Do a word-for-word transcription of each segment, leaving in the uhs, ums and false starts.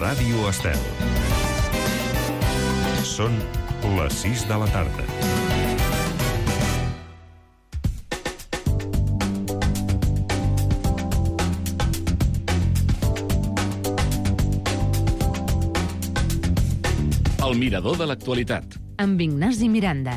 Ràdio Estel. Són les sis de la tarda. El mirador de l'actualitat. Amb Ignasi Miranda.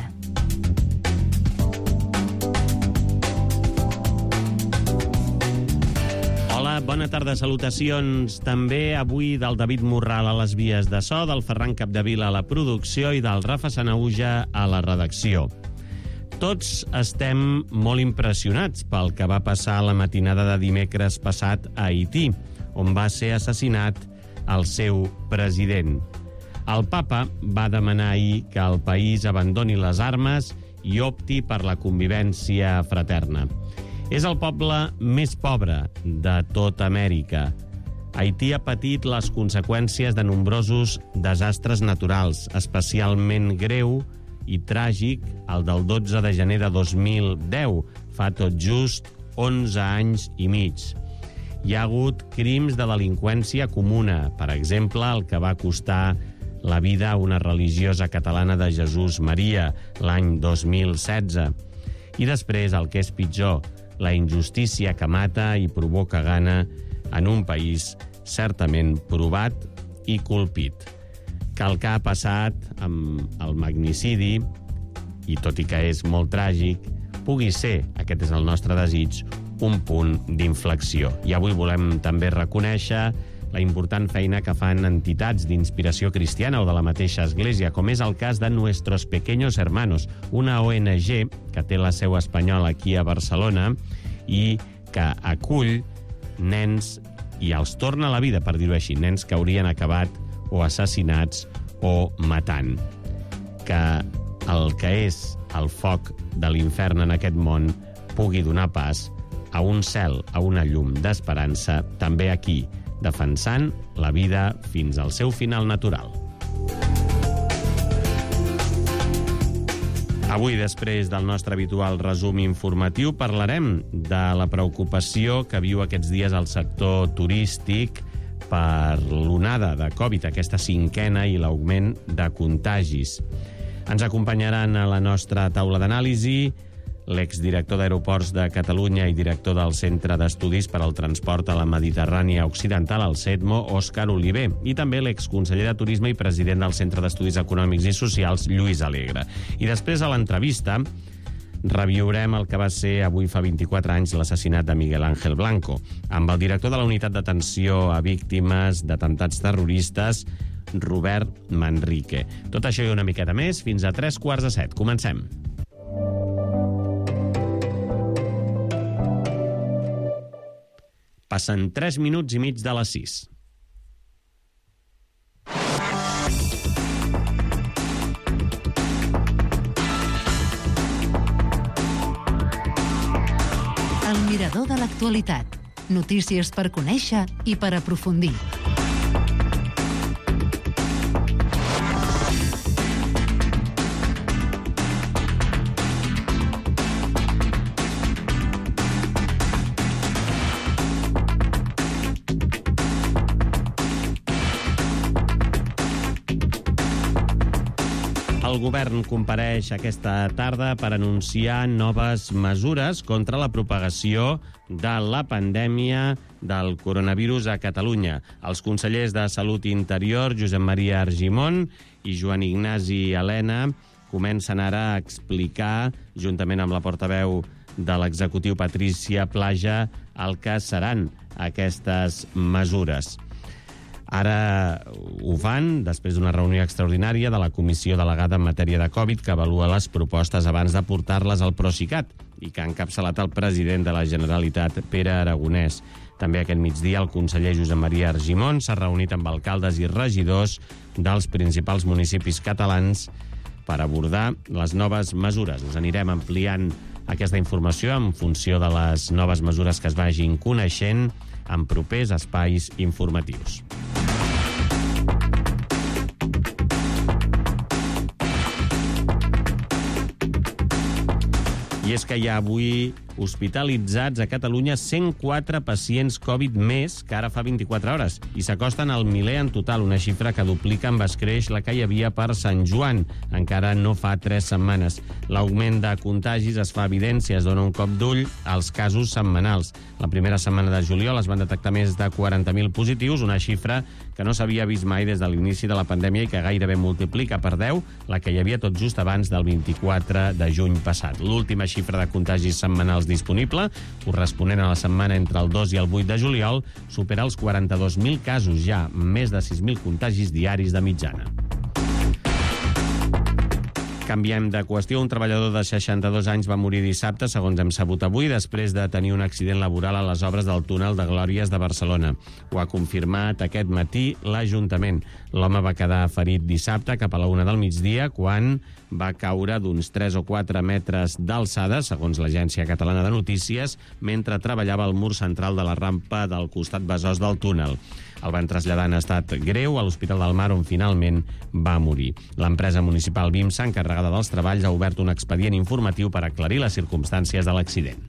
Hola, bona tarda, salutacions també avui del David Morral a les vies de so, del Ferran Capdevila a la producció i del Rafa Sanauja a la redacció. Tots estem molt impressionats pel que va passar la matinada de dimecres passat a Haití, on va ser assassinat el seu president. El papa va demanar ahir que el país abandoni les armes i opti per la convivència fraterna. És el poble més pobre de tota Amèrica. Haití ha patit les conseqüències de nombrosos desastres naturals, especialment greu i tràgic el del dotze de gener de dos mil deu, fa tot just onze anys i mig. Hi ha hagut crims de delinqüència comuna, per exemple, el que va costar la vida a una religiosa catalana de Jesús Maria l'any dos mil setze. I després, el que és pitjor, la injustícia que mata i provoca gana en un país certament provat i colpit. Que el que ha passat amb el magnicidi, i tot i que és molt tràgic, pugui ser, aquest és el nostre desig, un punt d'inflexió. I avui volem també reconèixer la important feina que fan entitats d'inspiració cristiana o de la mateixa església, com és el cas de Nuestros Pequeños Hermanos, una O N G que té la seu espanyola aquí a Barcelona i que acull nens i els torna a la vida, per dir-ho així, nens que haurien acabat o assassinats o matant. Que el que és el foc de l'infern en aquest món pugui donar pas a un cel, a una llum d'esperança, també aquí, defensant la vida fins al seu final natural. Avui, després del nostre habitual resum informatiu, parlarem de la preocupació que viu aquests dies el sector turístic per l'onada de Covid, aquesta cinquena i l'augment de contagis. Ens acompanyaran a la nostra taula d'anàlisi l'exdirector d'Aeroports de Catalunya i director del Centre d'Estudis per al Transport a la Mediterrània Occidental, el CETMO, Òscar Oliver, i també l'exconseller de Turisme i president del Centre d'Estudis Econòmics i Socials, Lluís Alegre. I després, a l'entrevista, reviurem el que va ser avui fa vint-i-quatre anys l'assassinat de Miguel Ángel Blanco, amb el director de la Unitat d'Atenció a Víctimes d'Atemptats Terroristes, Robert Manrique. Tot això i una miqueta més fins a tres quarts de set. Comencem. Passen tres minuts i mig de les sis. El mirador de l'actualitat. Notícies per conèixer i per aprofundir. El govern compareix aquesta tarda per anunciar noves mesures contra la propagació de la pandèmia del coronavirus a Catalunya. Els consellers de Salut i Interior, Josep Maria Argimon i Joan Ignasi Elena, comencen ara a explicar, juntament amb la portaveu de l'executiu Patrícia Plaja, el que seran aquestes mesures. Ara ho fan després d'una reunió extraordinària de la Comissió Delegada en matèria de Covid que avalua les propostes abans de portar-les al Procicat i que ha encapçalat el president de la Generalitat, Pere Aragonès. També aquest migdia el conseller Josep Maria Argimon s'ha reunit amb alcaldes i regidors dels principals municipis catalans per abordar les noves mesures. Us anirem ampliant aquesta informació en funció de les noves mesures que es vagin coneixent en propers espais informatius. I és que hi ha avui hospitalitzats a Catalunya cent quatre pacients Covid més que ara fa vint-i-quatre hores i s'acosten al miler en total, una xifra que duplica amb escreix la que hi havia per Sant Joan, encara no fa tres setmanes. L'augment de contagis es fa evident si es dona un cop d'ull als casos setmanals. La primera setmana de juliol es van detectar més de quaranta mil positius, una xifra que no s'havia vist mai des de l'inici de la pandèmia i que gairebé multiplica per deu la que hi havia tot just abans del vint-i-quatre de juny passat. L'última xifra de contagis setmanals disponible, corresponent a la setmana entre el dos i el vuit de juliol, supera els quaranta-dos mil casos ja, més de sis mil contagis diaris de mitjana. Canviem de qüestió. Un treballador de seixanta-dos anys va morir dissabte, segons hem sabut avui, després de tenir un accident laboral a les obres del túnel de Glòries de Barcelona. Ho ha confirmat aquest matí l'Ajuntament. L'home va quedar ferit dissabte cap a la una del migdia, quan va caure d'uns tres o quatre metres d'alçada, segons l'Agència Catalana de Notícies, mentre treballava al mur central de la rampa del costat besòs del túnel. El van traslladar en estat greu a l'Hospital del Mar, on finalment va morir. L'empresa municipal BIMSA, encarregada dels treballs, ha obert un expedient informatiu per aclarir les circumstàncies de l'accident.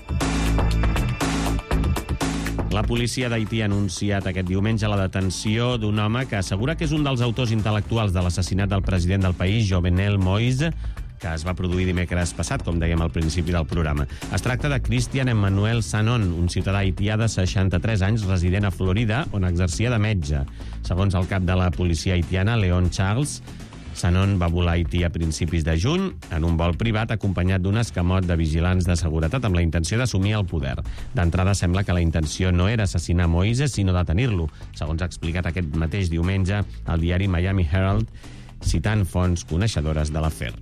La policia d'Haití ha anunciat aquest diumenge la detenció d'un home que assegura que és un dels autors intel·lectuals de l'assassinat del president del país, Jovenel Moïse, que es va produir dimecres passat, com dèiem al principi del programa. Es tracta de Christian Emmanuel Sanon, un ciutadà haitià de seixanta-tres anys resident a Florida, on exercia de metge. Segons el cap de la policia haitiana, Leon Charles, Sanon va volar a Haití a principis de juny en un vol privat acompanyat d'un escamot de vigilants de seguretat amb la intenció d'assumir el poder. D'entrada sembla que la intenció no era assassinar Moïse, sinó detenir-lo, segons ha explicat aquest mateix diumenge al diari Miami Herald, citant fonts coneixedores de l'afer.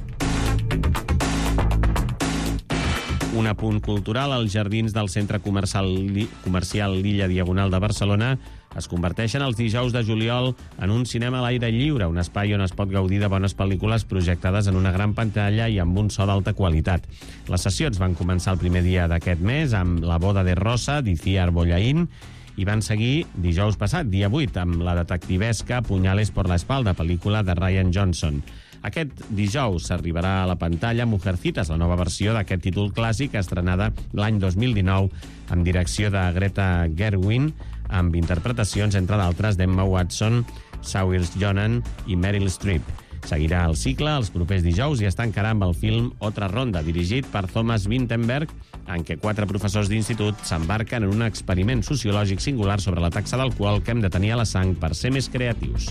Un apunt cultural: als jardins del centre comercial, comercial L'Illa Diagonal de Barcelona es converteixen els dijous de juliol en un cinema a l'aire lliure, un espai on es pot gaudir de bones pel·lícules projectades en una gran pantalla i amb un so d'alta qualitat. Les sessions van començar el primer dia d'aquest mes amb La boda de Rosa, d'Iciar Bollaín, i van seguir dijous passat, dia vuit, amb la detectivesca Puñales por la espalda, pel·lícula de Rian Johnson. Aquest dijous s'arribarà a la pantalla Mujercitas, la nova versió d'aquest títol clàssic, estrenada l'any dos mil dinou, amb direcció de Greta Gerwig, amb interpretacions, entre d'altres, d'Emma Watson, Saoirse Ronan i Meryl Streep. Seguirà el cicle els propers dijous i es tancarà amb el film Otra Ronda, dirigit per Thomas Vinterberg, en què quatre professors d'institut s'embarquen en un experiment sociològic singular sobre la taxa d'alcohol que hem de tenir a la sang per ser més creatius.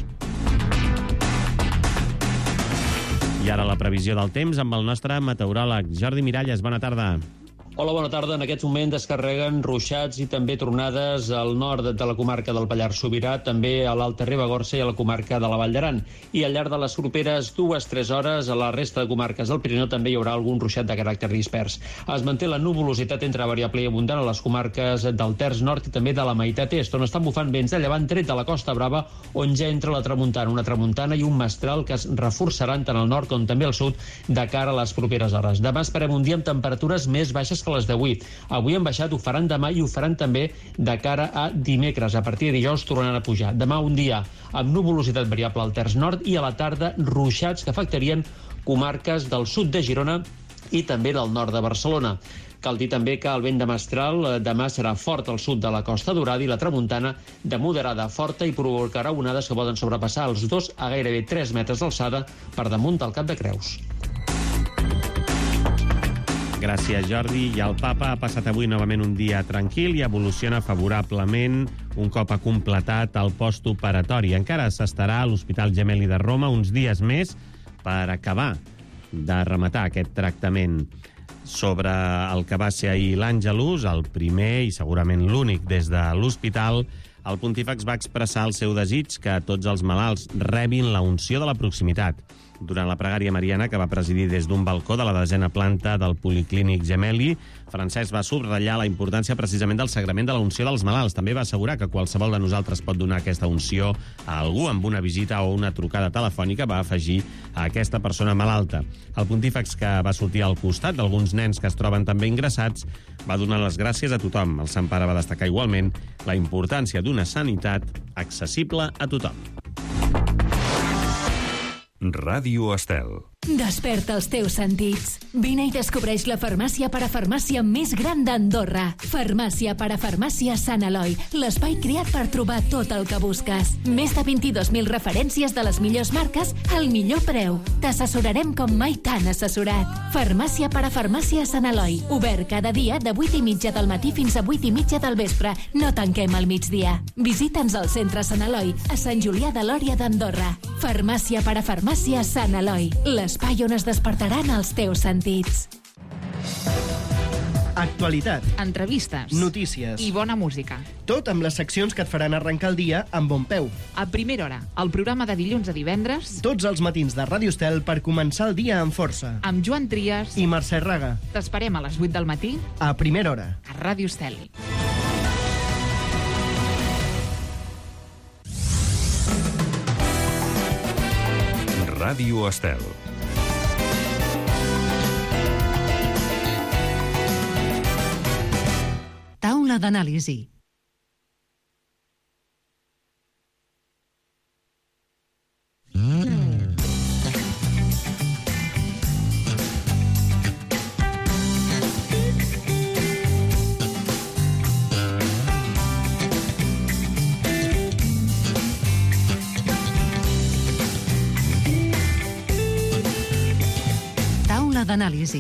I ara la previsió del temps amb el nostre meteoròleg Jordi Miralles. Bona tarda. Hola, bona tarda. En aquests moments descarreguen ruixats i també tronades al nord de la comarca del Pallars Sobirà, també a l'Alta Ribagorça i a la comarca de la Vall d'Aran. I al llarg de les properes dues a tres hores, a la resta de comarques del Pirineu també hi haurà algun ruixat de caràcter dispers. Es manté la nuvolositat entre variable i abundant a les comarques del terç nord i també de la meitat est, on estan bufant vents de llevant tret de la Costa Brava, on ja entra la tramuntana, una tramuntana i un mestral que es reforçaran tant al nord com també al sud de cara a les properes hores. Demà esperem un dia amb temperatures més baixes que les d'avui. Avui han baixat, ho faran demà i ho faran també de cara a dimecres. A partir de dijous tornaran a pujar. Demà un dia amb nuvolositat variable al terç nord i a la tarda ruixats que afectarien comarques del sud de Girona i també del nord de Barcelona. Cal dir també que el vent de mestral demà serà fort al sud de la Costa Daurada i la tramuntana de moderada a forta i provocarà onades que poden sobrepassar els dos a gairebé tres metres d'alçada per damunt del Cap de Creus. Gràcies, Jordi. I el Papa ha passat avui novament un dia tranquil i evoluciona favorablement un cop ha completat el postoperatori. Encara s'estarà a l'Hospital Gemelli de Roma uns dies més per acabar de rematar aquest tractament. Sobre el que va ser ahir l'Àngelus, el primer i segurament l'únic des de l'hospital, el pontífex va expressar el seu desig que tots els malalts rebin la unció de la proximitat. Durant la pregària mariana que va presidir des d'un balcó de la desena planta del Policlínic Gemelli, Francesc va subratllar la importància precisament del sagrament de la unció dels malalts. També va assegurar que qualsevol de nosaltres pot donar aquesta unció a algú amb una visita o una trucada telefònica, va afegir a aquesta persona malalta. El pontífex, que va sortir al costat d'alguns nens que es troben també ingressats, va donar les gràcies a tothom. El Sant Pare va destacar igualment la importància d'una sanitat accessible a tothom. Ràdio Estel. Desperta els teus sentits. Vine i descobreix la farmàcia parafarmàcia més gran d'Andorra. Farmàcia parafarmàcia Sant Eloi, l'espai creat per trobar tot el que busques. Més de vint-i-dos mil referències de les millors marques al millor preu. T'assessorarem com mai t'han assessorat. Farmàcia parafarmàcia Sant Eloi, obert cada dia de vuit i mitja del matí fins a vuit i mitja del vespre. No tanquem al migdia. Visita'ns al centre Sant Eloi, a Sant Julià de Lòria d'Andorra. Farmàcia parafarmàcia Sant Eloi, l'espai on es despertaran els teus sentits. Actualitat, entrevistes, notícies i bona música. Tot amb les seccions que et faran arrencar el dia amb bon peu. A primera hora, el programa de dilluns a divendres, Tots els matins de Ràdio Estel per començar el dia amb força. amb Joan Trias. I Mercè Raga, T'esperem a les vuit del matí a primera hora. a Ràdio Estel. Ràdio Estel. Taula d'anàlisi. Taula d'anàlisi.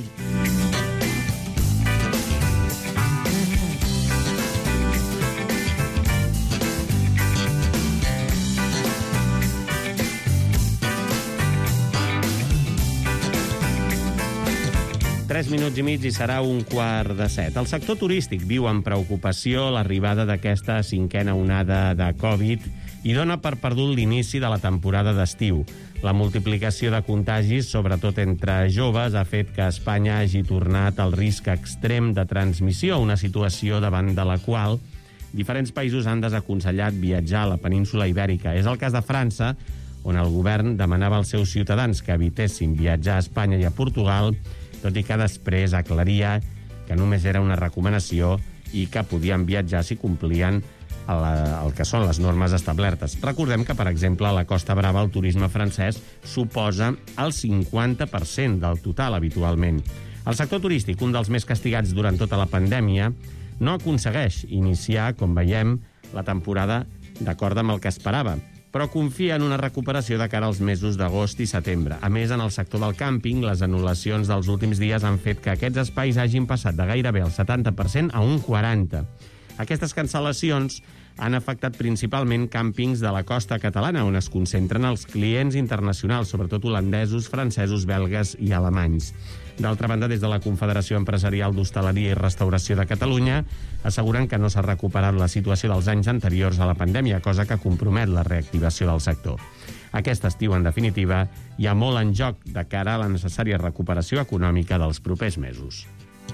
Tres minuts i mig i serà un quart de set. El sector turístic viu amb preocupació l'arribada d'aquesta cinquena onada de Covid i dona per perdut l'inici de la temporada d'estiu. La multiplicació de contagis, sobretot entre joves, ha fet que Espanya hagi tornat al risc extrem de transmissió, una situació davant de la qual diferents països han desaconsellat viatjar a la península Ibèrica. És el cas de França, on el govern demanava als seus ciutadans que evitessin viatjar a Espanya i a Portugal, tot i que després aclaria que només era una recomanació i que podien viatjar si complien el, el que són les normes establertes. Recordem que, per exemple, a la Costa Brava el turisme francès suposa el cinquanta per cent del total habitualment. El sector turístic, un dels més castigats durant tota la pandèmia, no aconsegueix iniciar, com veiem, la temporada d'acord amb el que esperava, però confia en una recuperació de cara als mesos d'agost i setembre. A més, en el sector del càmping, les anul·lacions dels últims dies han fet que aquests espais hagin passat de gairebé el setanta per cent a un quaranta per cent. Aquestes cancel·lacions han afectat principalment càmpings de la costa catalana, on es concentren els clients internacionals, sobretot holandesos, francesos, belgues i alemanys. D'altra banda, des de la Confederació Empresarial d'Hostaleria i Restauració de Catalunya asseguren que no s'ha recuperat la situació dels anys anteriors a la pandèmia, cosa que compromet la reactivació del sector. Aquest estiu, en definitiva, hi ha molt en joc de cara a la necessària recuperació econòmica dels propers mesos.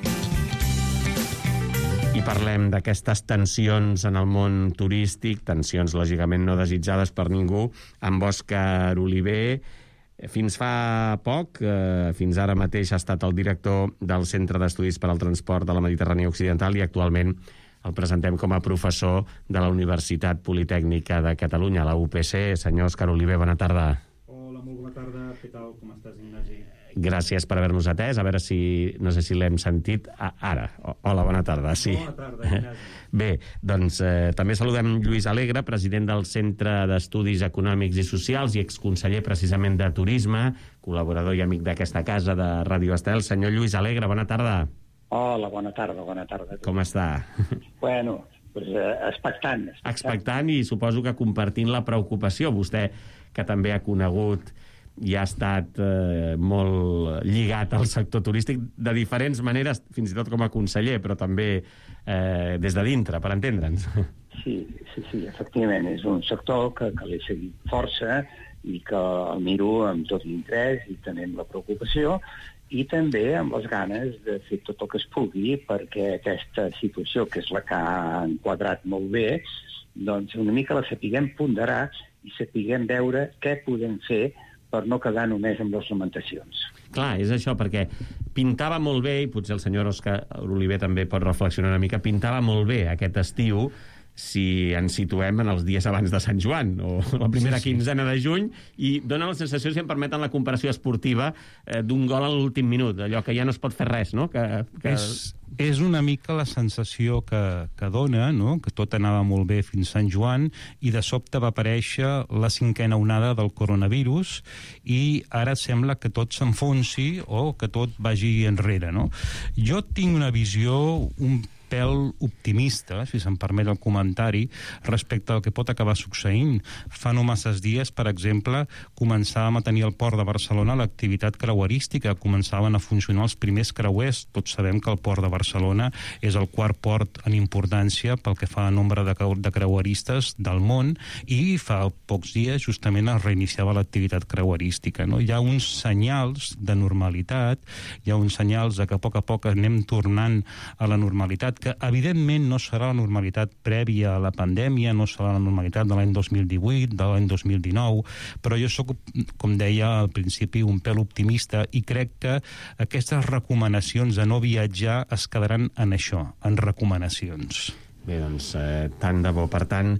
I parlem d'aquestes tensions en el món turístic, tensions lògicament no desitjades per ningú, amb Òscar Oliver. Fins fa poc, eh, fins ara mateix, ha estat el director del Centre d'Estudis per al Transport de la Mediterrània Occidental i actualment el presentem com a professor de la Universitat Politècnica de Catalunya, la U P C. Senyor Òscar Oliver, bona tarda. Hola, molt bona tarda. Què tal? Com estàs, Ignasi? Gràcies per haver-nos atès. A veure si, no sé si l'hem sentit ara. Hola, bona tarda. Sí. Bona tarda, Ignasi. Bé, doncs eh, també saludem Lluís Alegre, president del Centre d'Estudis Econòmics i Socials i exconseller precisament de Turisme, col·laborador i amic d'aquesta casa de Ràdio Estel. Senyor Lluís Alegre, bona tarda. Hola, bona tarda, bona tarda. Com està? Bueno, pues, eh, expectant, expectant. Expectant i suposo que compartint la preocupació. Vostè, que també ha conegut i ha estat eh, molt lligat al sector turístic de diferents maneres, fins i tot com a conseller, però també eh, des de dintre, per entendre'ns. Sí, sí, sí, efectivament. És un sector que, que l'he seguit força i que el miro amb tot l'interès i tenim la preocupació i també amb les ganes de fer tot el que es pugui perquè aquesta situació, que és la que ha enquadrat molt bé, doncs una mica la sapiguem ponderar i sapiguem veure què podem fer per no quedar només amb les lamentacions. Clar, és això, perquè pintava molt bé, i potser el senyor Òscar Oliver també pot reflexionar una mica, pintava molt bé aquest estiu, si ens situem en els dies abans de Sant Joan o la primera sí, sí. quinzena de juny, i dona la sensació, si em permeten la comparació esportiva, eh, d'un gol a l'últim minut, allò que ja no es pot fer res, no? Que, que... És, és una mica la sensació que, que dona, no? Que tot anava molt bé fins Sant Joan i de sobte va aparèixer la cinquena onada del coronavirus i ara sembla que tot s'enfonsi o que tot vagi enrere, no? Jo tinc una visió un pèl optimista, si se'm permet el comentari, respecte al que pot acabar succeint. Fa no masses dies, per exemple, començàvem a tenir al port de Barcelona l'activitat creuerística, començaven a funcionar els primers creuers. Tots sabem que el port de Barcelona és el quart port en importància pel que fa a nombre de, de creueristes del món, i fa pocs dies justament es reiniciava l'activitat creuerística, no? Hi ha uns senyals de normalitat, hi ha uns senyals de que a poc a poc anem tornant a la normalitat, que evidentment no serà la normalitat prèvia a la pandèmia, no serà la normalitat de l'any dos mil divuit, de l'any dos mil dinou, però jo sóc, com deia al principi, un pèl optimista i crec que aquestes recomanacions de no viatjar es quedaran en això, en recomanacions. Bé, doncs, eh, tant de bo. Per tant,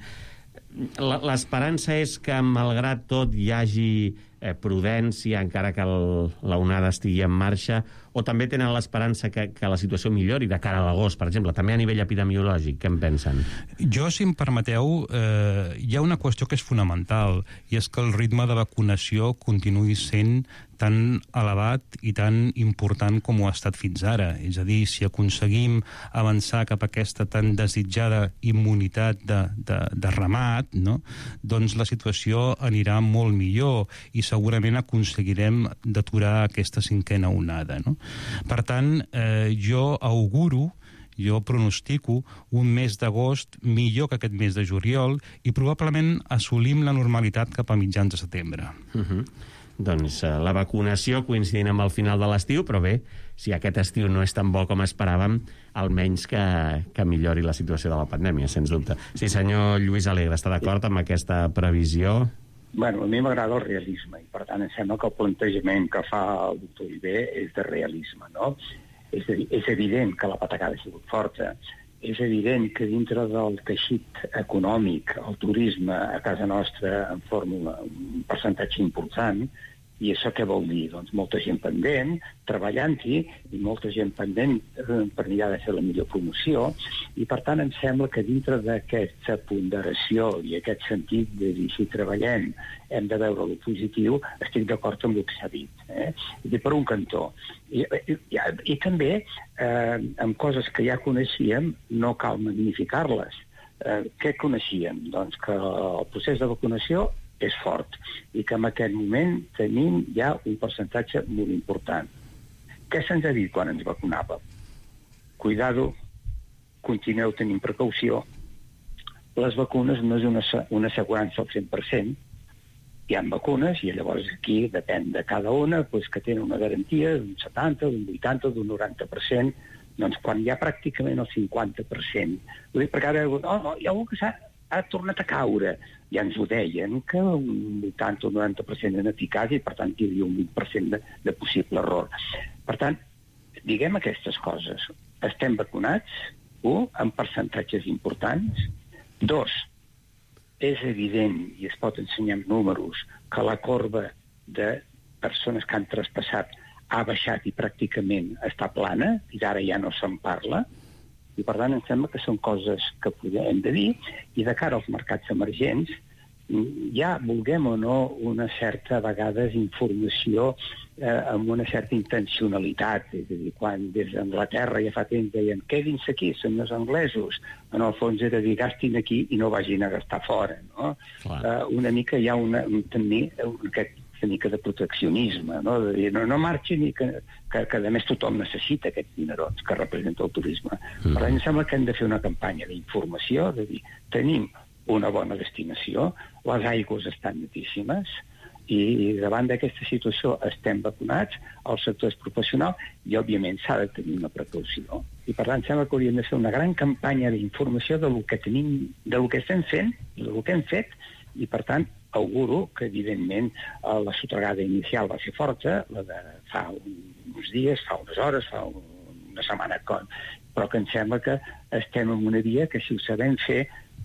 l'esperança és que, malgrat tot, hi hagi eh, prudència, encara que el, la onada estigui en marxa, o també tenen l'esperança que, que la situació millori de cara a l'agost, per exemple, també a nivell epidemiològic? Què en pensen? Jo, si em permeteu, eh, hi ha una qüestió que és fonamental, i és que el ritme de vacunació continuï sent tan elevat i tan important com ho ha estat fins ara. És a dir, si aconseguim avançar cap a aquesta tan desitjada immunitat de, de, de ramat, no? Doncs la situació anirà molt millor i segurament aconseguirem d'aturar aquesta cinquena onada, no? Per tant, eh, jo auguro, jo pronostico un mes d'agost millor que aquest mes de juliol i probablement assolim la normalitat cap a mitjans de setembre. Uh-huh. Doncs eh, la vacunació coincidint amb el final de l'estiu, però bé, si aquest estiu no és tan bo com esperàvem, almenys que, que millori la situació de la pandèmia, sens dubte. Sí, senyor Lluís Alegre, està d'acord amb aquesta previsió? Bueno, a mi m'agrada el realisme i, per tant, em sembla que el plantejament que fa el doctor Oliver és de realisme, no? És, a dir, és evident que la patacada ha sigut forta, és evident que dintre del teixit econòmic el turisme a casa nostra en forma un percentatge important. I això què vol dir? Doncs molta gent pendent, treballant-hi, i molta gent pendent per mirar de fer la millor promoció, i per tant em sembla que dintre d'aquesta ponderació i aquest sentit de dir si treballem hem de veure el positiu, estic d'acord amb el que s'ha dit. Eh? I per un cantó. I, i, i també eh, amb coses que ja coneixíem no cal magnificar-les. Eh, què coneixíem? Doncs que el procés de vacunació és fort i que en aquest moment tenim ja un percentatge molt important. Què se'ns ha dit quan ens vacunàvem? Cuidado, continueu tenint precaució. Les vacunes no és una, una assegurança al cent per cent. Hi ha vacunes i llavors aquí depèn de cada una, doncs, que tenen una garantia d'un setanta, d'un vuitanta, d'un noranta per cent. Doncs quan hi ha pràcticament el cinquanta per cent. Ho dic perquè ara oh, no, hi ha algú que s'ha ha tornat a caure. Ja ens ho deien, que un vuitanta o noranta per cent eren eficaç i, per tant, hi havia un vint per cent de, de possible error. Per tant, diguem aquestes coses. Estem vacunats, un, amb percentatges importants. Dos, és evident, i es pot ensenyar amb números, que la corba de persones que han traspassat ha baixat i pràcticament està plana, i d'ara ja no se'n parla. I, per tant, em sembla que són coses que podem de dir, i de cara als mercats emergents, ja vulguem o no una certa, a vegades, informació eh, amb una certa intencionalitat. És a dir, quan des d'Anglaterra ja fa temps deien quedin-se aquí, senyors anglesos, en el fons era dir gastin aquí i no vagin a gastar fora, no? Eh, una mica hi ha una, també aquest una mica de proteccionisme, no? De dir, no, no marxin i que, que, que a més tothom necessita aquests dinerons que representa el turisme. Mm. Per tant, em sembla que hem de fer una campanya d'informació, de dir, tenim una bona destinació, les aigües estan netíssimes, i davant d'aquesta situació estem vacunats, el sector és professional i, òbviament, s'ha de tenir una precaució. I, per tant, sembla que hauríem de fer una gran campanya d'informació del que tenim, del que estem fent, del que hem fet, i, per tant, auguro que, evidentment, la sotragada inicial va ser forta, la de fa uns dies, fa unes hores, fa una setmana, però que em sembla que estem en una via que, si ho sabem fer,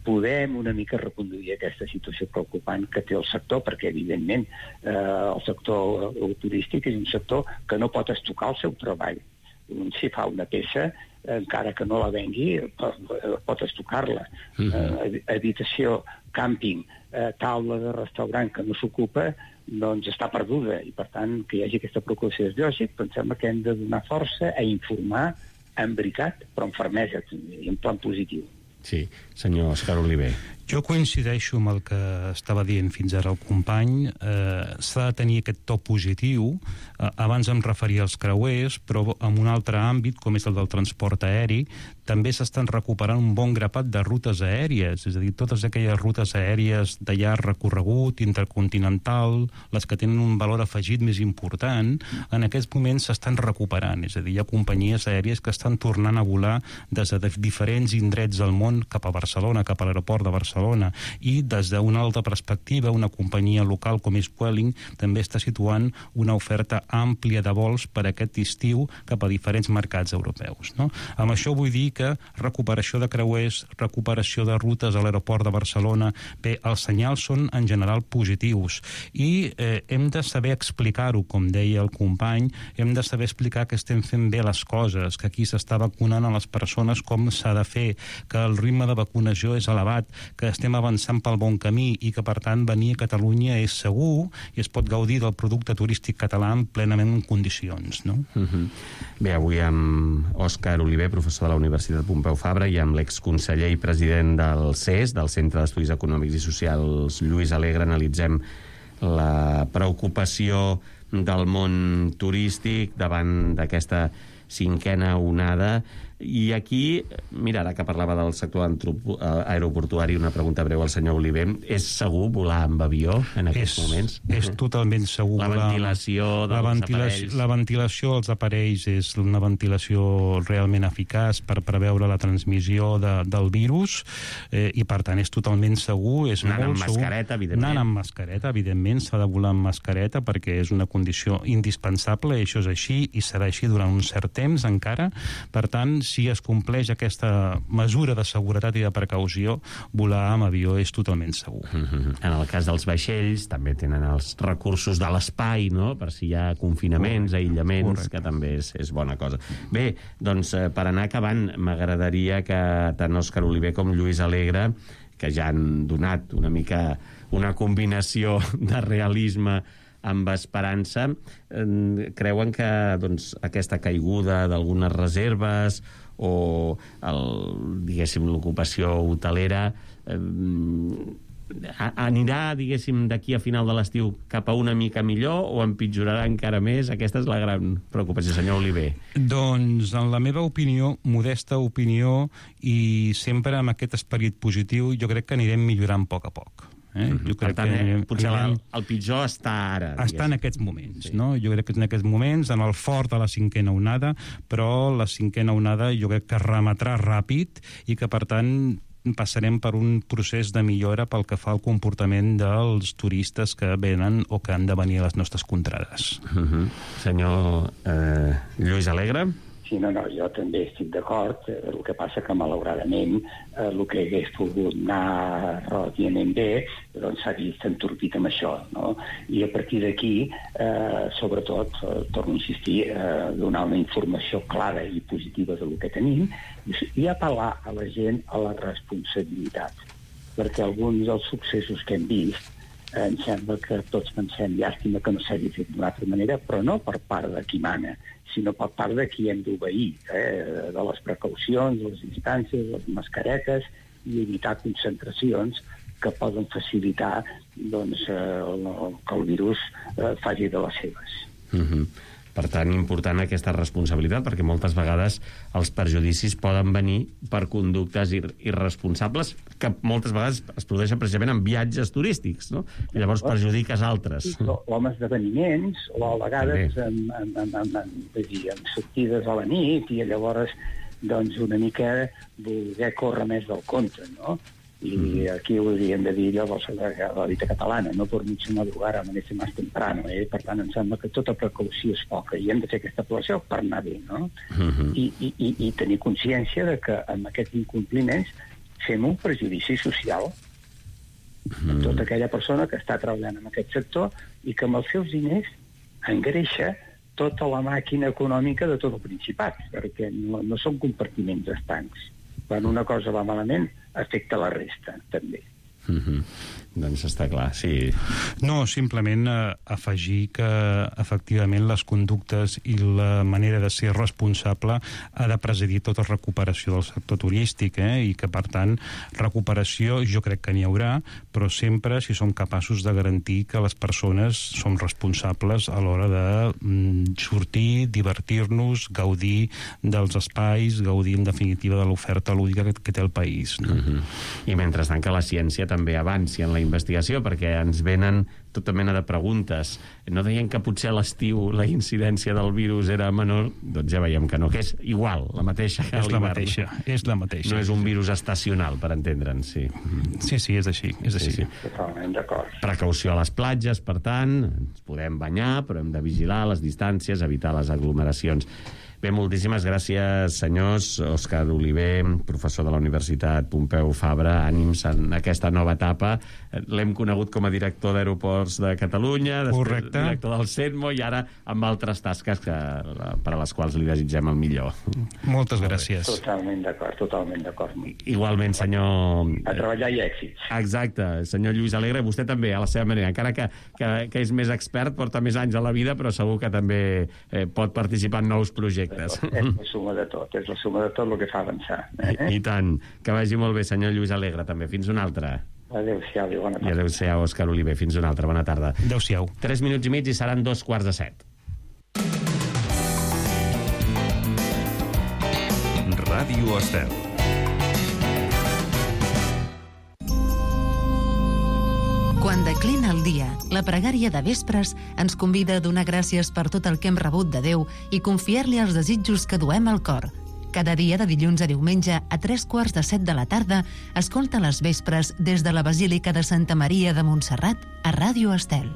podem una mica reconduir aquesta situació preocupant que té el sector, perquè, evidentment, eh, el sector turístic és un sector que no pot estocar el seu treball. Si fa una peça, encara que no la vengui, pot estocar-la. Uh-huh. eh, habitació, càmping, eh, taula de restaurant que no s'ocupa, doncs està perduda, i per tant que hi hagi aquesta preocupació és lògic, però em sembla que hem de donar força a informar amb veritat, però amb fermesa, en plan positiu. Sí, senyor Òscar Oliver. Jo coincideixo amb el que estava dient fins ara el company. Eh, s'ha de tenir aquest to positiu. Eh, abans em referia als creuers, però en un altre àmbit, com és el del transport aeri, també s'estan recuperant un bon grapat de rutes aèries, és a dir, totes aquelles rutes aèries de llarg recorregut, intercontinental, les que tenen un valor afegit més important, en aquests moments s'estan recuperant, és a dir, hi ha companyies aèries que estan tornant a volar des de diferents indrets del món cap a Barcelona, cap a l'aeroport de Barcelona, i des d'una altra perspectiva, una companyia local com és Vueling també està situant una oferta àmplia de vols per aquest estiu cap a diferents mercats europeus, no? Amb això vull dir que recuperació de creuers, recuperació de rutes a l'aeroport de Barcelona, bé, els senyals són en general positius i eh, hem de saber explicar-ho, com deia el company, hem de saber explicar que estem fent bé les coses, que aquí s'està vacunant a les persones com s'ha de fer, que el ritme de vacunació és elevat, que estem avançant pel bon camí i que, per tant, venir a Catalunya és segur i es pot gaudir del producte turístic català plenament en condicions, no? Uh-huh. Bé, avui amb Òscar Oliver, professor de la Universitat Pompeu Fabra, i amb l'exconseller i president del C E S, del Centre d'Estudis Econòmics i Socials, Lluís Alegre, analitzem la preocupació del món turístic davant d'aquesta cinquena onada. I aquí, mira, ara que parlava del sector aeroportuari, una pregunta breu al senyor Oliver, és segur volar amb avió en aquests és, moments? És totalment segur. La ventilació dels la ventila aparells... La ventilació dels aparells és una ventilació realment eficaç per preveure la transmissió de, del virus, eh, i per tant és totalment segur. És Anant molt amb mascareta, segur. evidentment. Anant amb mascareta, evidentment, s'ha de volar amb mascareta perquè és una condició indispensable, i això és així, i serà així durant un cert temps encara. Per tant, si es compleix aquesta mesura de seguretat i de precaució, volar amb avió és totalment segur. Mm-hmm. En el cas dels vaixells, també tenen els recursos de l'espai, no?, per si hi ha confinaments, correcte, aïllaments, correcte, que també és, és bona cosa. Bé, doncs, per anar acabant, m'agradaria que tant Òscar Oliver com Lluís Alegre, que ja han donat una mica una combinació de realisme amb esperança, eh, creuen que doncs, aquesta caiguda d'algunes reserves o el, diguéssim, l'ocupació hotelera eh, anirà, diguéssim, d'aquí a final de l'estiu cap a una mica millor o empitjorarà encara més? Aquesta és la gran preocupació, senyor Oliver. Doncs, en la meva opinió, modesta opinió, i sempre amb aquest esperit positiu, jo crec que anirem millorant a poc a poc. Eh? Mm-hmm. Jo crec per tant, que eh, potser anirem... el, el pitjor està ara. Està diguéssim. en aquests moments, sí. no? Jo crec que és en aquests moments, en el fort de la cinquena onada, però la cinquena onada jo crec que remetrà ràpid i que, per tant, passarem per un procés de millora pel que fa al comportament dels turistes que venen o que han de venir a les nostres contrades. Mm-hmm. Senyor eh, Lluís Alegre? Sí, no, no, jo també estic d'acord. El que passa que, malauradament, eh, el que hagués pogut anar relativament bé, doncs s'ha vist entorpit amb això, no? I a partir d'aquí, eh, sobretot, eh, torno a insistir, eh, donar una informació clara i positiva del que tenim i apel·lar a la gent a la responsabilitat. Perquè alguns dels successos que hem vist, eh, em sembla que tots pensem, llàstima que no s'hagi fet d'una altra manera, però no per part de qui mana, sinó per part de qui hem d'obeir, eh, de les precaucions, les distàncies, les mascaretes, i evitar concentracions que poden facilitar doncs, eh, que el virus eh, faci de les seves. Mm-hmm. Per tant, important aquesta responsabilitat, perquè moltes vegades els perjudicis poden venir per conductes ir irresponsables que moltes vegades es produeixen precisament en viatges turístics, no? I llavors perjudiques altres. O, o amb esdeveniments, o a vegades amb, amb, amb, amb, amb, amb sortides a la nit, i llavors doncs, una mica voler córrer més del compte, no? I mm. aquí ho hauríem de dir allò de la dita catalana, no por mucho madrugar amanece más temprano, eh? Per tant, em sembla que tota precaució és poca i hem de fer aquesta precaució per anar bé, no? Mm-hmm. I, i, i tenir consciència de que amb aquests incompliments fem un perjudici social a tota aquella persona que està treballant en aquest sector i que amb els seus diners engreixa tota la màquina econòmica de tot el Principat, perquè no, no són compartiments estancs. Quan una cosa va malament, afecta la resta, també. Mm-hmm. Doncs està clar, sí. No, simplement eh, afegir que efectivament les conductes i la manera de ser responsable ha de presidir tota recuperació del sector turístic, eh? I que per tant recuperació jo crec que n'hi haurà, però sempre si som capaços de garantir que les persones som responsables a l'hora de mm, sortir, divertir-nos, gaudir dels espais, gaudir en definitiva de l'oferta lúdica que, que té el país, no? Mm-hmm. I mentrestant que la ciència també avanci en la investigació, perquè ens venen tota mena de preguntes. No deien que potser a l'estiu la incidència del virus era menor? Doncs ja veiem que no, que és igual, la mateixa que a És la l'hivern. mateixa, és la mateixa. No és un virus estacional, per entendre'ns, sí. Sí, sí, és així, és així. Sí, sí. Totalment d'acord. Precaució a les platges, per tant, ens podem banyar, però hem de vigilar les distàncies, evitar les aglomeracions. Bé, moltíssimes gràcies, senyors. Òscar Oliver, professor de la Universitat Pompeu Fabra, ànims en aquesta nova etapa. L'hem conegut com a director d'Aeroports de Catalunya, després Correcte. director del CETMO i ara amb altres tasques que, per a les quals li desitgem el millor. Moltes gràcies. Totalment d'acord, totalment d'acord. Igualment, senyor... A treballar i èxits. Exacte, senyor Lluís Alegre, vostè també, a la seva manera, encara que, que, que és més expert, porta més anys a la vida, però segur que també eh, pot participar en nous projectes. És la suma de tot, és la suma de tot el que fa avançar. Eh? I, I tant. Que vagi molt bé, senyor Lluís Alegre, també. Fins una altra. Adéu-siau i bona tarda. I adéu-siau, Òscar Oliver. Fins una altra. Bona tarda. Adéu-siau. Tres minuts i mig i seran dos quarts de set. Ràdio Estel. Quan declina el dia, la pregària de vespres ens convida a donar gràcies per tot el que hem rebut de Déu i confiar-li els desitjos que duem al cor. Cada dia de dilluns a diumenge a tres quarts de set de la tarda, escolta les vespres des de la Basílica de Santa Maria de Montserrat a Ràdio Estel.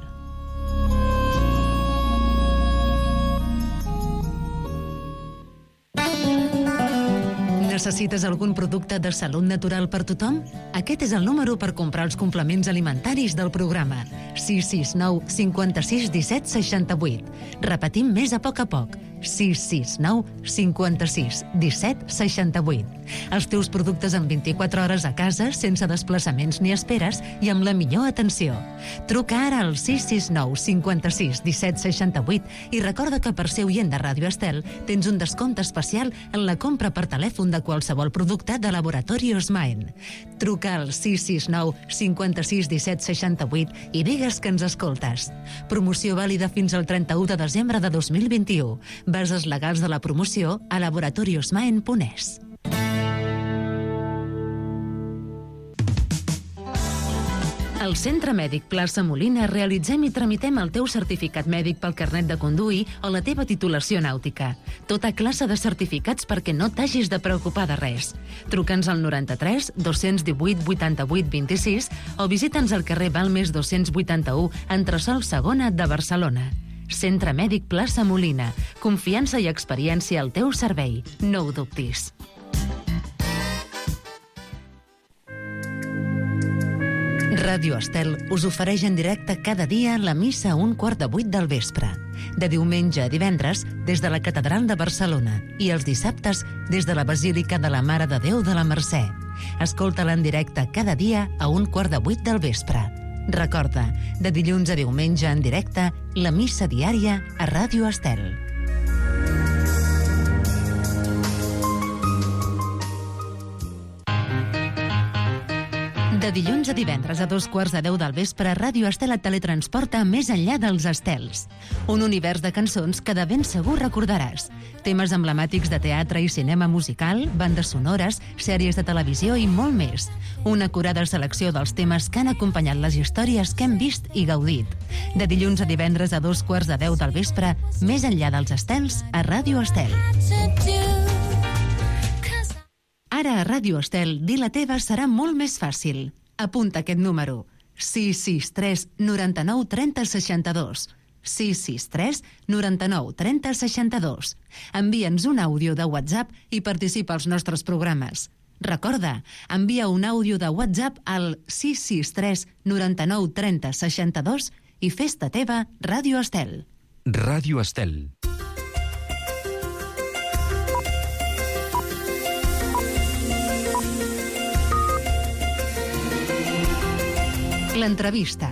Necessites algun producte de salut natural per tothom? Aquest és el número per comprar els complements alimentaris del programa. sis sis nou cinquanta-sis disset seixanta-vuit. Repetim més a poc a poc. sis sis nou cinquanta-sis disset seixanta-vuit. Els teus productes en vint-i-quatre hores a casa, sense desplaçaments ni esperes i amb la millor atenció. Truca ara al sis sis nou cinquanta-sis disset seixanta-vuit i recorda que per ser oient de Ràdio Estel tens un descompte especial en la compra per telèfon de qualsevol producte de Laboratorios Maen. Truca al sis sis nou cinquanta-sis disset seixanta-vuit i digues que ens escoltes. Promoció vàlida fins al trenta-u de desembre de dos mil vint-i-u. Bases legals de la promoció a laboratoriosmaen punt es. Al Centre Mèdic Plaça Molina realitzem i tramitem el teu certificat mèdic pel carnet de conduir o la teva titulació nàutica. Tota classe de certificats perquè no t'hagis de preocupar de res. Truca'ns al noranta-tres dos-cents divuit vuitanta-vuit vint-i-sis o visita'ns al carrer Balmes dos-cents vuitanta-u, entresòl segona de Barcelona. Centre Mèdic Plaça Molina. Confiança i experiència al teu servei. No ho dubtis. Ràdio Estel us ofereix en directe cada dia la missa a un quart de vuit del vespre. De diumenge a divendres, des de la Catedral de Barcelona i els dissabtes des de la Basílica de la Mare de Déu de la Mercè. Escolta-la en directe cada dia a un quart de vuit del vespre. Recorda, de dilluns a diumenge en directe, la missa diària a Ràdio Estel. De dilluns a divendres a dos quarts de deu del vespre, Ràdio Estel et teletransporta més enllà dels estels. Un univers de cançons que de ben segur recordaràs. Temes emblemàtics de teatre i cinema musical, bandes sonores, sèries de televisió i molt més. Una acurada selecció dels temes que han acompanyat les històries que hem vist i gaudit. De dilluns a divendres a dos quarts de deu del vespre, més enllà dels estels, a Ràdio Estel. Ara a Ràdio Estel, dir la teva serà molt més fàcil. Apunta aquest número. sis sis tres noranta-nou trenta seixanta-dos. sis sis tres noranta-nou trenta seixanta-dos. Envia'ns un àudio de WhatsApp i participa als nostres programes. Recorda, envia un àudio de WhatsApp al sis sis tres noranta-nou trenta seixanta-dos i fes-te teva Ràdio Estel. Ràdio Estel. L'entrevista.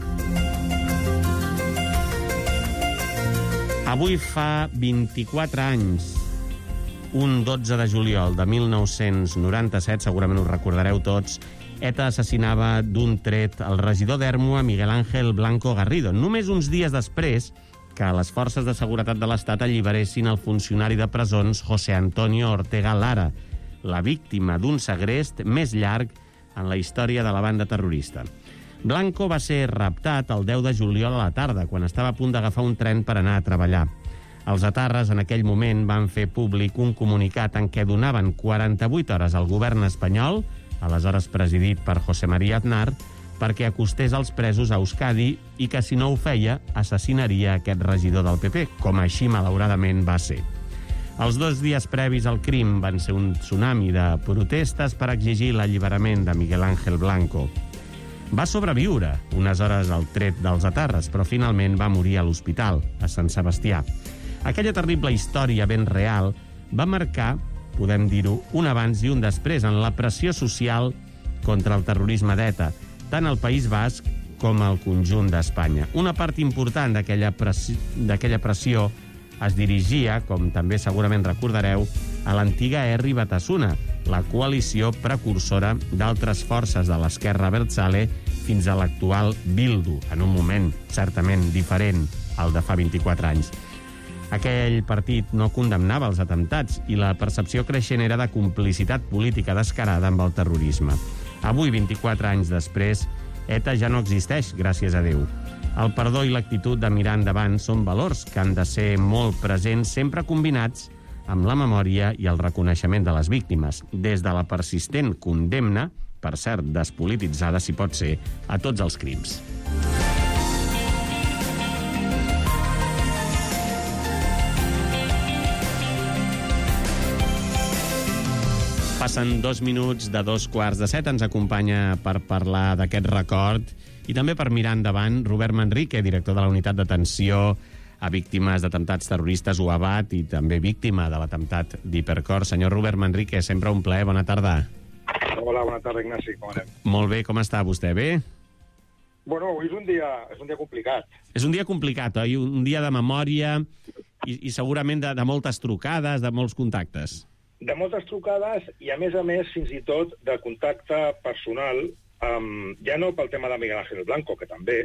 Avui fa vint-i-quatre anys, un dotze de juliol de mil nou-cents noranta-set, segurament us recordareu tots, ETA assassinava d'un tret el regidor d'Èrmua, Miguel Ángel Blanco Garrido, només uns dies després que les forces de seguretat de l'Estat alliberessin el funcionari de presons José Antonio Ortega Lara, la víctima d'un segrest més llarg en la història de la banda terrorista. Blanco va ser raptat el deu de juliol a la tarda, quan estava a punt d'agafar un tren per anar a treballar. Els etarres en aquell moment van fer públic un comunicat en què donaven quaranta-vuit hores al govern espanyol, aleshores presidit per José María Aznar, perquè acostés els presos a Euskadi i que, si no ho feia, assassinaria aquest regidor del P P, com així malauradament va ser. Els dos dies previs al crim van ser un tsunami de protestes per exigir l'alliberament de Miguel Ángel Blanco. Va sobreviure unes hores al tret dels etarres, però finalment va morir a l'hospital, a Sant Sebastià. Aquella terrible història ben real va marcar, podem dir-ho, un abans i un després en la pressió social contra el terrorisme d'ETA, tant al País Basc com al conjunt d'Espanya. Una part important d'aquella pressió, d'aquella pressió es dirigia, com també segurament recordareu, a l'antiga Herri Batasuna, la coalició precursora d'altres forces de l'esquerra abertzale fins a l'actual Bildu, en un moment certament diferent al de fa vint-i-quatre anys. Aquell partit no condemnava els atemptats i la percepció creixent era de complicitat política descarada amb el terrorisme. Avui, vint-i-quatre anys després, ETA ja no existeix, gràcies a Déu. El perdó i l'actitud de mirar endavant són valors que han de ser molt presents, sempre combinats amb la memòria i el reconeixement de les víctimes, des de la persistent condemna, per cert, despolititzada, si pot ser, a tots els crims. Passen dos minuts de dos quarts de set. Ens acompanya per parlar d'aquest record i també per mirar endavant Robert Manrique, director de la Unitat d'Atenció a Víctimes d'Atemptats Terroristes U A B A T i també víctima de l'atemptat d'Hipercor. Senyor Robert Manrique, sempre un plaer. Bona tarda. Hola, bona tarda, Ignasi. Com anem? Molt bé, com està vostè? Bé? Bueno, avui és un dia, és un dia complicat. És un dia complicat, oi? Un dia de memòria i, i segurament de, de moltes trucades, de molts contactes. De moltes trucades i, a més a més, fins i tot de contacte personal, um, ja no pel tema de Miguel Ángel Blanco, que també,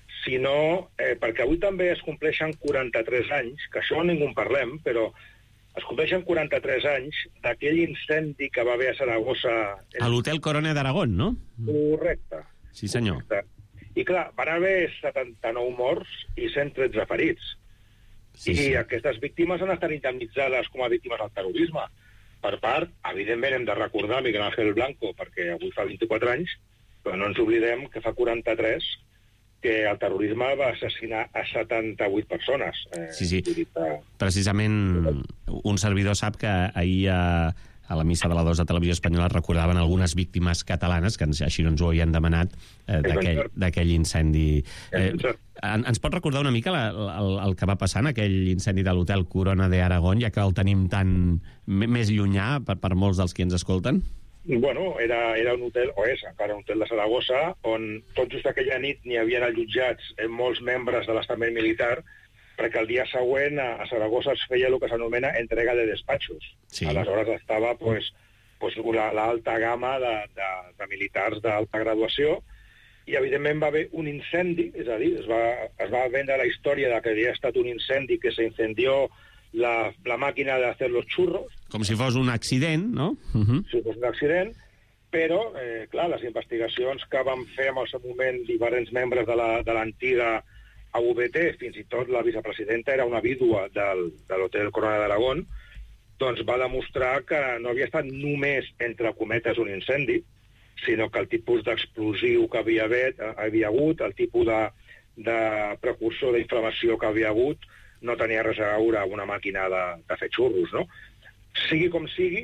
sinó eh, perquè avui també es compleixen quaranta-tres anys, que això ningú en parlem, però es compleixen quaranta-tres anys d'aquell incendi que va haver a Saragossa... En... A l'Hotel Corona d'Aragón, no? Correcte. Sí, senyor. Correcte. I clar, van haver setanta-nou morts i cent tretze ferits. Sí, I sí. Aquestes víctimes han estat indemnitzades com a víctimes del terrorisme. Per part, evidentment hem de recordar Miguel Ángel Blanco, perquè avui fa vint-i-quatre anys, però no ens oblidem que fa quaranta-tres que el terrorisme va assassinar a setanta-vuit persones. Eh, sí, sí. Que... Precisament un servidor sap que ahir a, a la missa de la dos de Televisió Espanyola recordaven algunes víctimes catalanes, que així no ens ho havien demanat, eh, d'aquell incendi. Eh, en, ens pot recordar una mica la, el, el que va passar en aquell incendi de l'Hotel Corona d'Aragón, ja que el tenim tan més llunyà per, per molts dels que ens escolten? Bueno, era, era un hotel, o és encara un hotel de Saragossa, on tot just aquella nit n'hi havien allotjats molts membres de l'estament militar, perquè el dia següent a, a Saragossa es feia el que s'anomena entrega de despatxos. Sí. Aleshores estava pues, pues, l'alta gamma de, de, de militars d'alta graduació, i evidentment va haver un incendi, és a dir, es va, es va vendre la història de que havia estat un incendi que s'incendió La, la màquina de hacer los churros. Com si fos un accident, no? Uh -huh. Si fos un accident, però, eh, clar, les investigacions que van fer en el seu moment diferents membres de l'antiga A V T, fins i tot la vicepresidenta era una vídua del, de l'Hotel Corona d'Aragón, doncs va demostrar que no havia estat només, entre cometes, un incendi, sinó que el tipus d'explosiu que havia, haver, havia hagut, el tipus de, de precursor d'inflamació que havia hagut, no tenia res a veure amb una màquina de, de fer xurros, no? Sigui com sigui,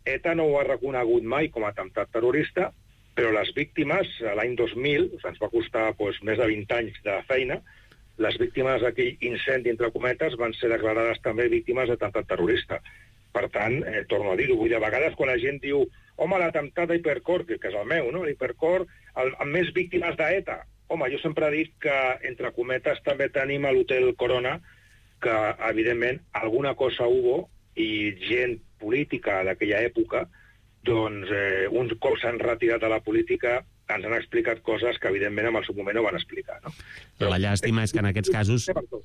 ETA no ho ha reconegut mai com a atemptat terrorista, però les víctimes, l'any dos mil, o sigui, ens va costar doncs, més de vint anys de feina, les víctimes d'aquell incendi, entre cometes, van ser declarades també víctimes d'atemptat terrorista. Per tant, eh, torno a dir-ho, vull dir, a vegades quan la gent diu home, l'atemptat d'Hipercor, que, que és el meu, no? L'Hipercor, el, amb més víctimes d'ETA. Home, jo sempre dic que, entre cometes, també tenim a l'Hotel Corona, que, evidentment, alguna cosa hubo, i gent política d'aquella època, doncs, eh, uns cops s'han retirat de la política, ens han explicat coses que, evidentment, en el seu moment no van explicar. No? Però la llàstima és que en aquests casos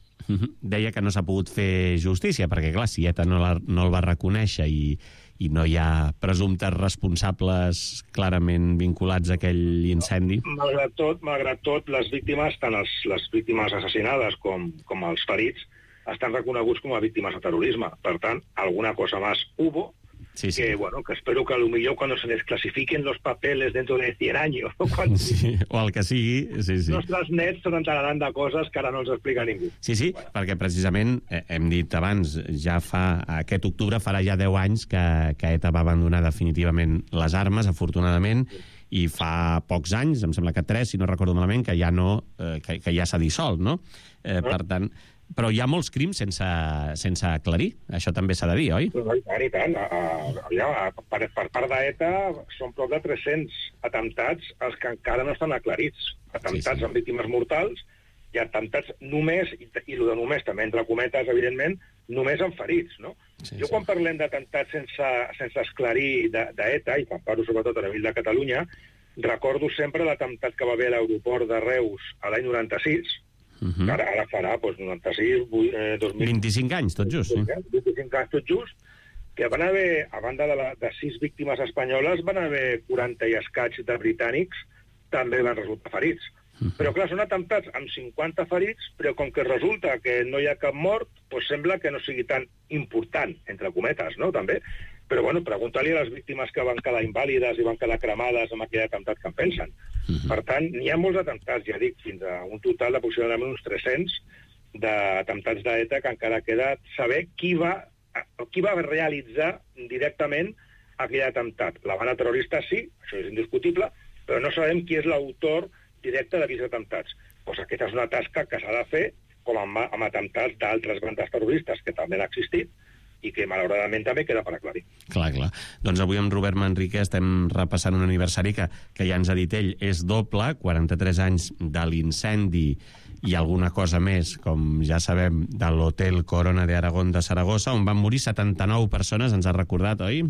deia que no s'ha pogut fer justícia, perquè, clar, si ETA no, la, no el va reconèixer i, i no hi ha presumptes responsables clarament vinculats a aquell incendi. Malgrat tot, malgrat tot les víctimes, tant els, les víctimes assassinades com, com els ferits, estan reconeguts com a víctimes de terrorisme. Per tant, alguna cosa más hubo. Sí, sí. Que, bueno, que espero que a lo mejor cuando se desclasifiquen los papeles dentro de cien años, ¿no? Cuando... sí, o el que sigui, sí, sí. Nostres nets s'enteraran de coses que ara no ens explica ningú. Sí, sí, bueno. Perquè precisament, eh, hem dit abans, ja fa, aquest octubre farà ja deu anys que, que ETA va abandonar definitivament les armes, afortunadament, sí. I fa pocs anys, em sembla que tres, si no recordo malament, que ja no, eh, que, que ja s'ha dissolt, no? Eh, no? Per tant... Però hi ha molts crims sense, sense aclarir. Això també s'ha de dir, oi? No, i tant, i tant. Uh, ja, per, per part d'ETA són prop de tres-cents atemptats els que encara no estan aclarits. Atemptats sí, sí. amb víctimes mortals i atemptats només, i, i el de només també entre cometes, evidentment, només amb ferits, no? Sí, jo sí. Quan parlem d'atemptats sense, sense esclarir d'ETA, i quan parlo sobretot a nivell de Catalunya, recordo sempre l'atemptat que va haver a l'aeroport de Reus a l'any noranta-sis, Uh-huh. Ara, ara farà doncs, noranta-sis, eh, dos mil... vint-i-cinc anys, tot just. Sí. vint-i-cinc anys, tot just, que van haver, a banda de, la, de sis víctimes espanyoles, van haver quaranta i escaig de britànics, també van resultar ferits. Uh-huh. Però, clar, són atemptats amb cinquanta ferits, però com que resulta que no hi ha cap mort, doncs sembla que no sigui tan important, entre cometes, no?, també. Però, bueno, pregunta-li a les víctimes que van quedar invàlides i van quedar cremades amb aquell atemptat que en pensen. Uh-huh. Per tant, n'hi ha molts atemptats, ja dic, fins a un total d'aproximadament uns tres-cents d'atemptats d'ETA que encara queda saber qui va, qui va realitzar directament aquell atemptat. La banda terrorista sí, això és indiscutible, però no sabem qui és l'autor directe d'aquells atemptats. Pues aquesta és una tasca que s'ha de fer com amb, amb atemptats d'altres bandes terroristes que també han existit, i que, malauradament, també queda per aclarir. Clar, clar. Doncs avui amb Robert Manrique estem repassant un aniversari que, que ja ens ha dit ell, és doble, quaranta-tres anys de l'incendi i alguna cosa més, com ja sabem, de l'Hotel Corona de Aragón de Saragossa, on van morir setanta-nou persones, ens ha recordat, oi?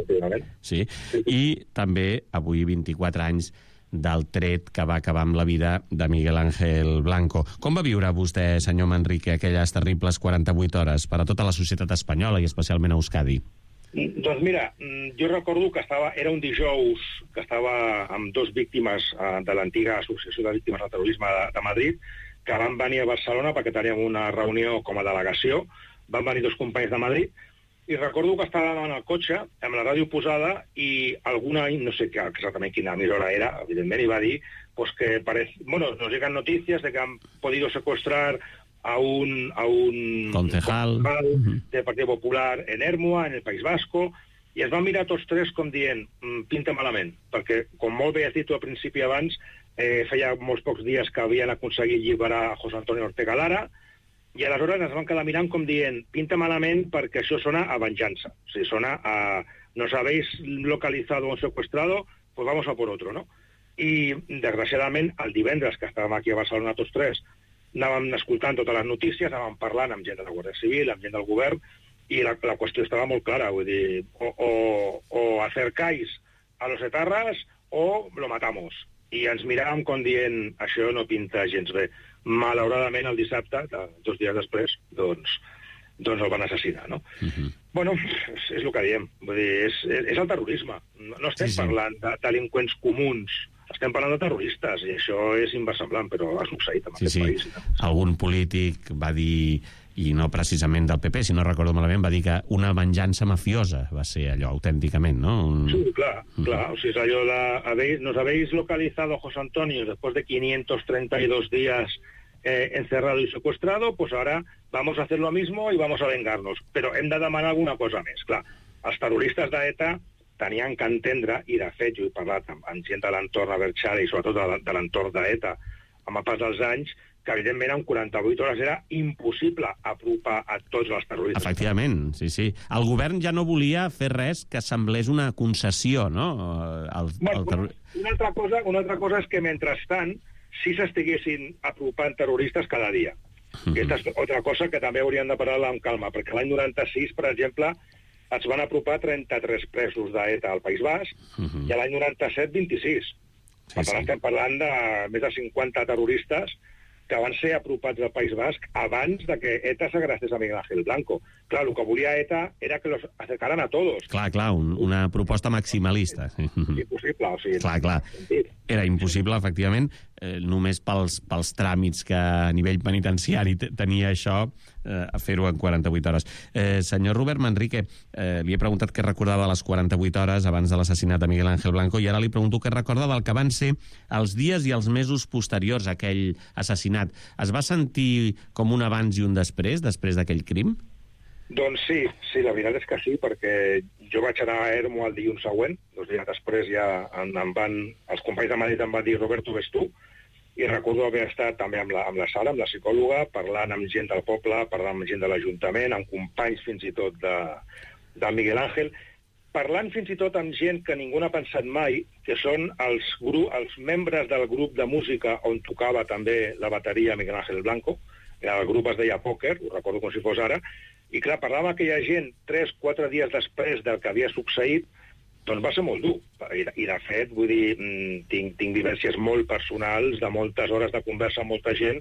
Sí. I també avui vint-i-quatre anys del tret que va acabar amb la vida de Miguel Ángel Blanco. Com va viure vostè, senyor Manrique, aquelles terribles quaranta-vuit hores per a tota la societat espanyola i especialment a Euskadi? Doncs mira, jo recordo que estava, era un dijous que estava amb dos víctimes de l'antiga Associació de Víctimes del Terrorisme de, de Madrid, que van venir a Barcelona perquè teníem una reunió com a delegació. Van venir dos companys de Madrid i recordo que estàvem en el cotxe amb la ràdio posada i alguna, no sé exactament quina emissora era, evidentment, i va dir pues, que parece, bueno, nos llegan noticias de que han podido secuestrar a un, a un concejal del Partido Popular en Ermua, en el País Vasco, i es van mirar tots tres com dient pinta malament, perquè, com molt bé has dit tu al principi abans, eh, feia molts pocs dies que havien aconseguit alliberar a José Antonio Ortega Lara, i aleshores ens van quedar mirant com dient pinta malament perquè això sona a venjança. O sigui, sona a nos habéis localizado o secuestrado, pues vamos a por otro, no? I, desgraciadament, el divendres, que estàvem aquí a Barcelona tots tres, anàvem escoltant totes les notícies, anàvem parlant amb gent de la Guàrdia Civil, amb gent del govern, i la, la qüestió estava molt clara, vull dir, o, o, o acercáis a los etarras o lo matamos. I ens miràvem com dient això no pinta gens bé. Malauradament, el dissabte, dos dies després, doncs, doncs el van assassinar, no? Uh-huh. Bueno, és, és el que diem. Vull dir, és, és el terrorisme. No, no estem sí, sí. parlant de delinqüents comuns, estem parlant de terroristes, i això és inversemblant, però ha succeït en sí, aquest sí. país. No? Algun polític va dir, i no precisament del P P, si no recordo malament, va dir que una venjança mafiosa va ser allò, autènticament, no? Un... Sí, clar, clar. O sigui, és allò de... Habéis, nos habéis localizado, José Antonio, después de quinientos treinta y dos días eh, encerrado y secuestrado, pues ahora vamos a hacer lo mismo y vamos a vengarnos. Però hem de demanar alguna cosa més. Clar, els terroristes d'ETA tenien que entendre, i de fet jo he parlat amb, amb gent de l'entorn a Berchale i sobretot de, de l'entorn d'ETA amb el pas dels anys, que evidentment en quaranta-vuit hores era impossible apropar a tots els terroristes. Efectivament, sí, sí. El govern ja no volia fer res que semblés una concessió, no? El, bueno, el terror... una, altra cosa, una altra cosa és que, mentrestant, sí s'estiguessin apropant terroristes cada dia. Mm-hmm. Aquesta és altra cosa que també hauríem de parlar amb calma, perquè l'any noranta-sis, per exemple, es van apropar trenta-tres presos d'ETA al País Basc, mm-hmm. i l'any noranta-set, vint-i-sis. Sí, per tant, sí. Estem parlant de més de cinquanta terroristes que van ser apropats al País Basc abans de que ETA s'agrastés a Miguel Ángel Blanco. Clar, el que volia ETA era que los acercaran a todos. Clar, clar, un, una proposta maximalista. Impossible, o sigui... Clar, clar. Era impossible, efectivament, eh, només pels, pels tràmits que a nivell penitenciari tenia això, eh, a fer-ho en quaranta-vuit hores. Eh, senyor Robert Manrique, eh, li he preguntat què recordava de les quaranta-vuit hores abans de l'assassinat de Miguel Ángel Blanco, i ara li pregunto què recorda del que van ser els dies i els mesos posteriors a aquell assassinat. Es va sentir com un abans i un després, després d'aquell crim? Doncs sí, sí, la veritat és que sí, perquè jo vaig anar a Ermo el dilluns següent, dos dies després ja em, em van, els companys de Madrid em van dir Roberto, ves tu, i recordo haver estat també amb la, amb la Sara, amb la psicòloga, parlant amb gent del poble, parlant amb gent de l'Ajuntament, amb companys fins i tot de, de Miguel Ángel, parlant fins i tot amb gent que ningú n'ha pensat mai, que són els, gru, els membres del grup de música on tocava també la bateria Miguel Ángel Blanco. El grup es deia Pòquer, ho recordo com si fos ara, i clar, parlar amb aquella gent tres o quatre dies després del que havia succeït, doncs va ser molt dur. I, i de fet, vull dir, tinc, tinc vivències molt personals, de moltes hores de conversa amb molta gent,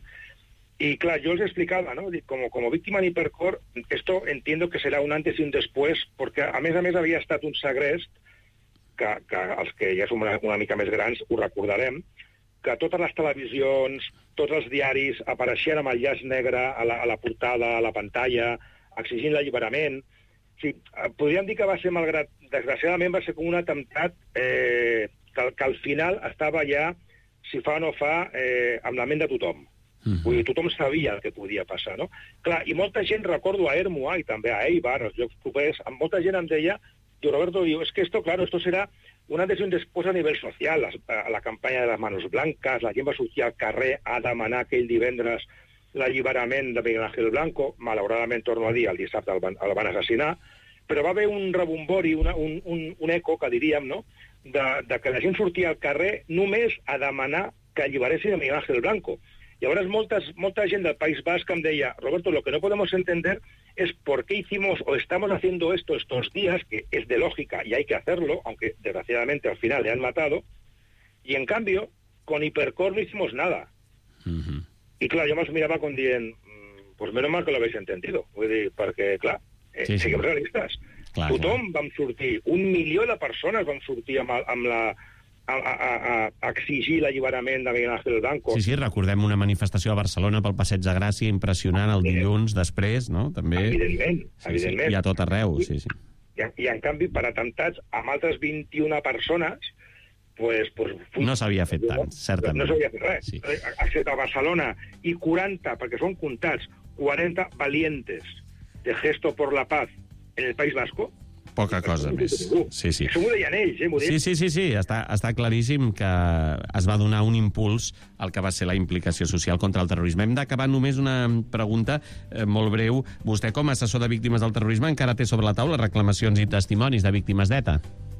y clar, yo les explicaba, ¿no? Como, como víctima en Hipercor, esto entiendo que será un antes y un después, perquè a més a més havia estat un segrest, que, que els que ja som una, una mica més grans ho recordarem, que totes les televisions, tots els diaris apareixien amb el llaç negre a la, a la portada, a la pantalla, exigint l'alliberament. O sigui, podríem dir que va ser, malgrat, desgraciadament, va ser com un atemptat eh, que, que al final estava ja, si fa o no fa, eh, amb la ment de tothom. Mm-hmm. Vull dir, tothom sabia el que podia passar, no? Clar, i molta gent, recordo a Ermua i també a Eibar, als llocs propers, molta gent em deia, diu, Roberto, diu, es que esto, claro, esto será un antes y un después a nivell social, la, la campanya de les manos blancas, la gent va sortir al carrer a demanar aquell divendres l'alliberament de Miguel Ángel Blanco, malauradament, torno a dir, el dissabte el van, el van assassinar, però va haver un rebombori, una, un, un, un eco, que diríem, no?, de, de que la gent sortia al carrer només a demanar que alliberessin a Miguel Ángel Blanco. Llavors, moltes, molta gent del País Basc em deia, Roberto, lo que no podemos entender es por qué hicimos o estamos haciendo esto estos días, que es de lógica y hay que hacerlo, aunque desgraciadamente al final le han matado, y en cambio, con Hipercor no hicimos nada. Uh-huh. Y claro, yo me miraba con dient, pues menos mal que lo habéis entendido, vull dir, perquè, clar, eh, sí, sí. siguem realistes. Clar, Tothom clar. vam sortir, un milió de persones vam sortir amb, amb la... A, a, a, a exigir l'alliberament de Miguel Ángel Blanco. Sí, sí, recordem una manifestació a Barcelona pel Passeig de Gràcia impressionant el dilluns després, no? També... Evidentment, sí, evidentment. Sí, i a tot arreu, sí, sí. I, i en canvi, per atemptats amb altres vint-i-una persones, pues, pues, no s'havia fet tant, certament. No s'havia fet res. Sí. Excepte a Barcelona, i quaranta, perquè són comptats, quaranta valientes de Gesto por la Paz en el País Vasco. Poca cosa més. Sí, sí. Això m'ho deien ells, eh? Sí, sí, sí, sí. Està, està claríssim que es va donar un impuls al que va ser la implicació social contra el terrorisme. Hem d'acabar només una pregunta eh, molt breu. Vostè, com a assessor de víctimes del terrorisme, encara té sobre la taula reclamacions i testimonis de víctimes d'ETA?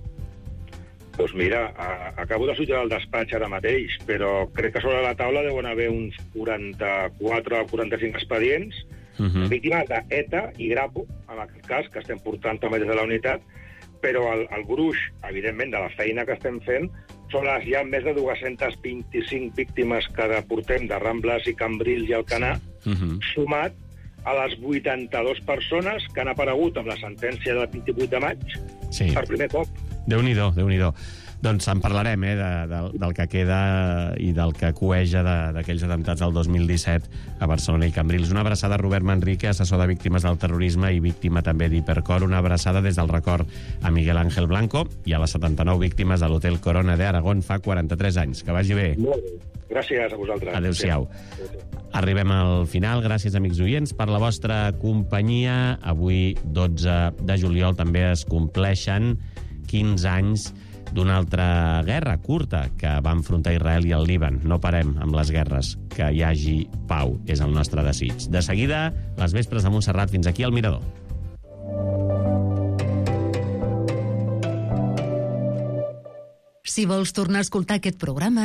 Doncs mira, a, acabo de sortir del despatx ara mateix, però crec que sobre la taula deuen haver uns quaranta-quatre o quaranta-cinc expedients, Uh-huh. víctimes d'ETA i Grapo, en aquest cas, que estem portant també des de la unitat, però el, el gruix, evidentment, de la feina que estem fent, són les ja més de dos-centes vint-i-cinc víctimes que portem de Rambles i Cambrils i Alcanar, uh-huh. sumat a les vuitanta-dues persones que han aparegut amb la sentència del vint-i-vuit de maig sí. per primer cop. Déu-n'hi-do, Déu-n'hi-do. Doncs en parlarem, eh, de, de, del que queda i del que cueja d'aquells atemptats del dos mil disset a Barcelona i Cambrils. Una abraçada a Robert Manrique, assessor de víctimes del terrorisme i víctima també d'Hipercor. Una abraçada des del record a Miguel Ángel Blanco i a les setanta-nou víctimes de l'Hotel Corona de Aragón fa quaranta-tres anys. Que vagi bé. Molt bé. Gràcies a vosaltres. Adéu-siau. Arribem al final. Gràcies, amics oients, per la vostra companyia. Avui, dotze de juliol, també es compleixen quinze anys d'una altra guerra curta que va enfrontar Israel i el Líban. No parem amb les guerres. Que hi hagi pau és el nostre desig. De seguida, les vespres de Montserrat. Fins aquí al Mirador. Si vols tornar a escoltar aquest programa,